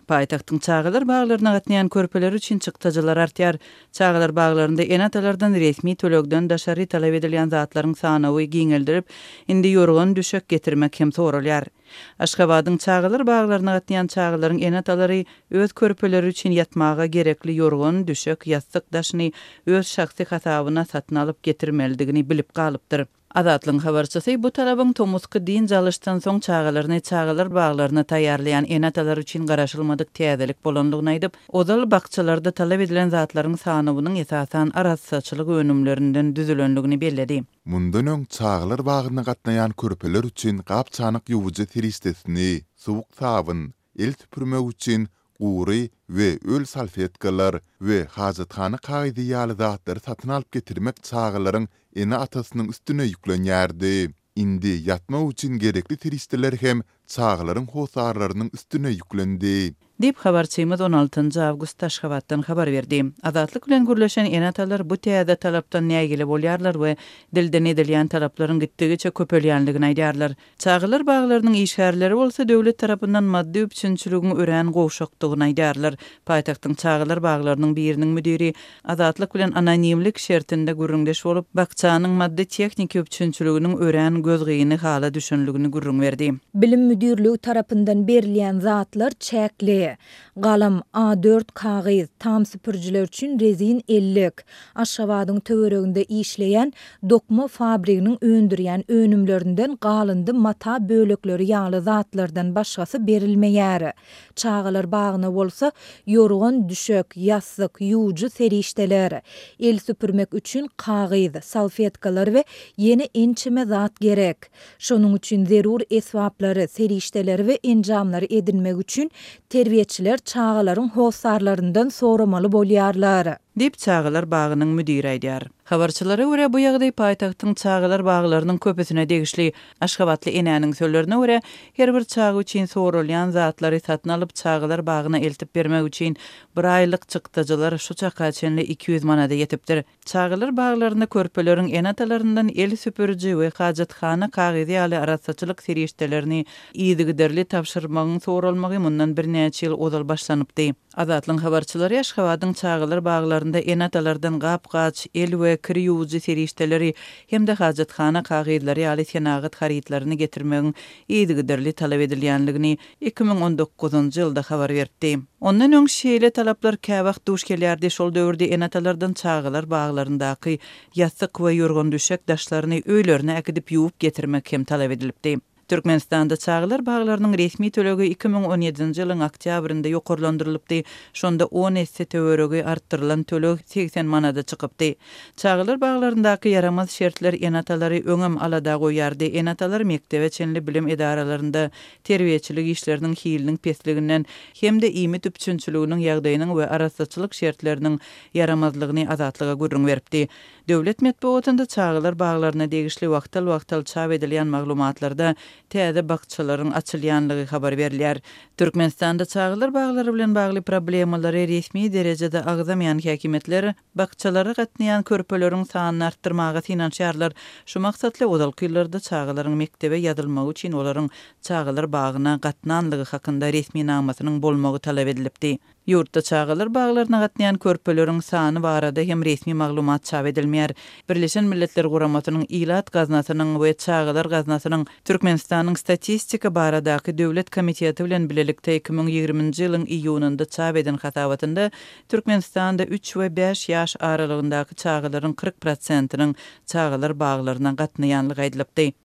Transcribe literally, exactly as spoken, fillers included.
Paýtagtyň çağılar baglaryna gatnaýan körpeler üçin çykdyjylar artýar. Çağılar baglarynda enatalardan resmi tölegden daşary talap edilen zatlaryň sanawy giňeldirip, indi ýorgan düşek getirmek hem sorulýar. Aşgabatyň çağılar baglaryna gatnaýan çağılaryň enatalary öz körpeleri üçin ýatmaga gerekli ýorgan düşek ýastık daşyny öz şahsy hasabyna satyn alyp getirmelidigini bilip galypdyr. Azatlyň habarçysy bu talabyň tomusky din jalyşdan soň çağılaryny çağılar baglaryna taýýarlayan enatalar üçin garaşylmadyk täzelik bolanlygyny aýdyp, ozal bakçalarda talap edilen zatlaryň sanawynyň esasan arassaçylyk önümlerinden düzülenligini belledi. Mundan öň çağılar bagyna gatnaýan körpeler üçin gapçanyk ýuwujy teristesini, suwuk sabyn, el tüpürmek üçin gury we öl salfetkalar we hajathana kaýdy ýaly zatlary satyn alyp getirmek çağılaryň ene atasynyň üstüne ýüklenýärdi. Indi ýatmak üçin gerekli teristeler hem çağılaryň hosarlarynyň üstüne ýüklendi. Dip habarçymyz on altynjy awgust Taşgabatdan habar berdi. Azatlyk bilen gürleşen enatalar bu täze talapdan nägili bolýarlar we dilden edilýän talaplaryň gitdigiçe köpelýänligini aýdýarlar. Çağılar baglarynyň işgärleri bolsa döwlet tarapyndan maddi üçinçiligiň ören gowşakdygyny aýdýarlar. Paýtagtyň çağılar baglarynyň biriniň müdiri azatlyk bilen anonimlik şertinde gürrüňdeş bolup, bakçanyň maddi teknik üçinçiliginiň ören gözgýyny hala düşünligini gürrüň berdi. Bilim müdürlügi tarapyndan berilýän zatlar çäkli. Galam A dört kagyz tam süpürjiler üçin rezin ellik. Aşgabatyň töwereginde işleýän dokma fabriginiň öndürýän önümlerinden galyndy mata bölekleri ýaly zatlardan başgasy berilmeýär. Çağılar bagyna bolsa ýorgan düşek, ýassyk, ýuwjy serişdeler. El süpürmek üçin kagyz, salfetkalar we ýeni ençime zat gerek. Şonuň üçin zerur eswaplary, serişdeler we enjamlary edinmek üçin terbiýetçiler çağılaryň hosarlaryndan soramaly bolýarlar. Dip çağılar bagynyň müdiri aýdýar. Habarçylara görä bu ýagdaý paýtagtyň çağılar baglarynyň köpesine degişli. Aşgabatly enäniň sözlerine görä her bir çağı üçin sorulýan zatlary satyn alyp çağılar bagyna eltip bermek üçin bir aýlyk çykdyjylar şu çaka çenli iki yüz manada ýetipdir. Çağılar baglaryna körpeleriň enatalaryndan el süpürji we hajathana kagyzy ýaly arassaçylyk serişdelerini ýygyderli tapşyrmagyň sorulmagy mundan bir näçe ýyl ozal başlanypdy. Azatlyň habarçylary Aşgabatyň çağılar baglarynda enatalardan gap-gaç, el we kir ýuwjy serişdeleri hem de hajathana kagyzlary ýaly senagat haritlaryny getirmegiň ýygyderli talap edilýänligini iki ming on dokuzunjy ýylda habar berdi. Ondan öň şeýle talaplar käbaq duş gelýärdi. Şol döwürde enatalardan çağılar baglaryndaky ýassyk we ýorgan düşek daşlaryny öýlerine äkidip ýuwup getirmek hem talap edilipdi. Türkmenistanda çağılar baglarynyň resmi tölegi iki ming on ýedinji ýylyň oktýabrynda ýokarlandyrylypdy. Şonda on esse töweregi artdyrylan töleg seksen manada çykypdy. Çağılar baglaryndaky yaramaz şertler enatalary öňem alada goýardy. Enatalar mektebe çenli bilim edaralarynda terbiýetçilik işleriniň hiliniň pesliginden hem de ýmy tüpçünçiliginiň ýagdaýynyň we arassaçylyk şertleriniň yaramazlygyny azatlyga gürrüň beripdi. Döwlet medeniýetinde çağılar baglaryna degişli wagtal-wagtal çap edilýän maglumatlarda täze bakçalaryň açylýanlygy habar berilýär. Türkmenistanda çağılar baglary bilen bagly problemalary resmi derejede agzamayan häkimetler bakçalara gatnaýan körpeleriň sanyny artdyrmaga finansiýarlar. Şu maksatly ozalky ýyllarda çağılaryň mektebe ýazylmagy üçin olaryň çağılar bagyna gatnanlygy hakynda resmi namasynyň bolmagy talap edilipdi. Ýurtda çağılar baglaryna gatnaýan körpeleriň sany barada hem resmi maglumat çap edilmeýär. Birleşen Milletler Guramatynyň ilat gaznasynyň we çağılar gaznasynyň Türkmenistanyň statistika baradaky döwlet komiteti bilen bilelikde iki ming ýygrimiňji ýylyň iýunynda çap eden hatabatynda Türkmenistanda üç we beş ýaş aralygyndaky çağılaryň kırk prosentynyň çağılar baglaryna gatnaýanlygy aýdylypdy.